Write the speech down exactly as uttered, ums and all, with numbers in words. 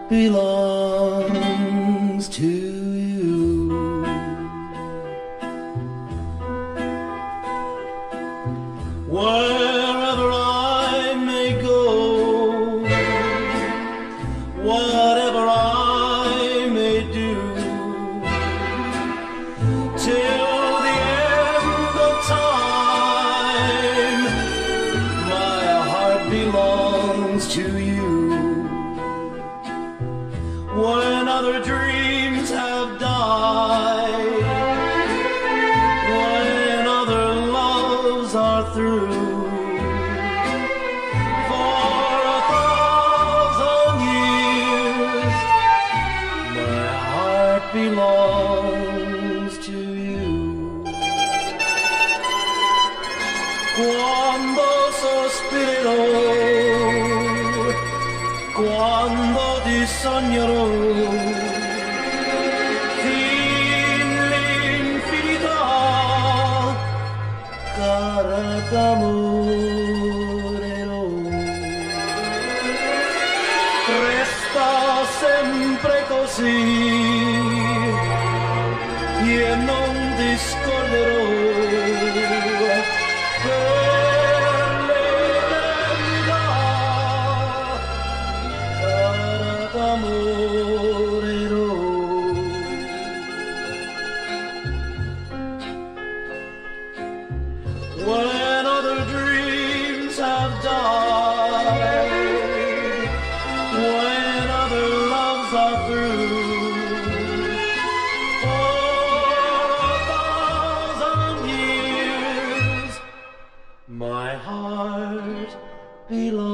belongs to you. Wherever I may go, whatever I may do, till the end of time, my heart belongs to you. When other dreams have died, when other loves are through, for a thousand years, my heart belongs to you. Quando sospirerò, quando ti sognerò, fin l'infinità, cara t'amorerò. Resta sempre così e non ti scorderò. When other dreams have died, when other loves are through, for a thousand years, my heart belongs